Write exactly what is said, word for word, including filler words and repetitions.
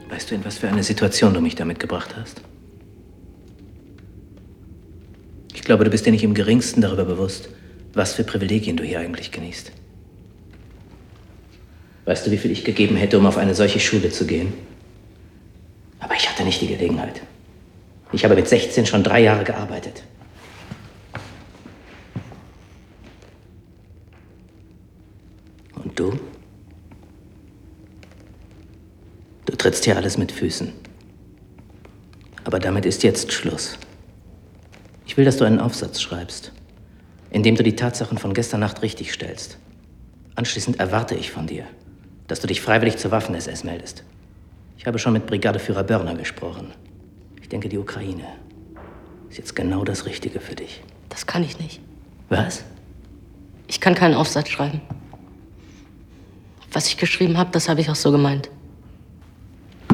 Weißt du, in was für eine Situation du mich damit gebracht hast? Ich glaube, du bist dir nicht im Geringsten darüber bewusst, was für Privilegien du hier eigentlich genießt. Weißt du, wie viel ich gegeben hätte, um auf eine solche Schule zu gehen? Aber ich hatte nicht die Gelegenheit. Ich habe mit sechzehn schon drei Jahre gearbeitet. Und du? Du trittst hier alles mit Füßen. Aber damit ist jetzt Schluss. Ich will, dass du einen Aufsatz schreibst, in dem du die Tatsachen von gestern Nacht richtigstellst. Anschließend erwarte ich von dir, dass du dich freiwillig zur Waffen-S S meldest. Ich habe schon mit Brigadeführer Börner gesprochen. Ich denke, die Ukraine ist jetzt genau das Richtige für dich. Das kann ich nicht. Was? Ich kann keinen Aufsatz schreiben. Was ich geschrieben habe, das habe ich auch so gemeint.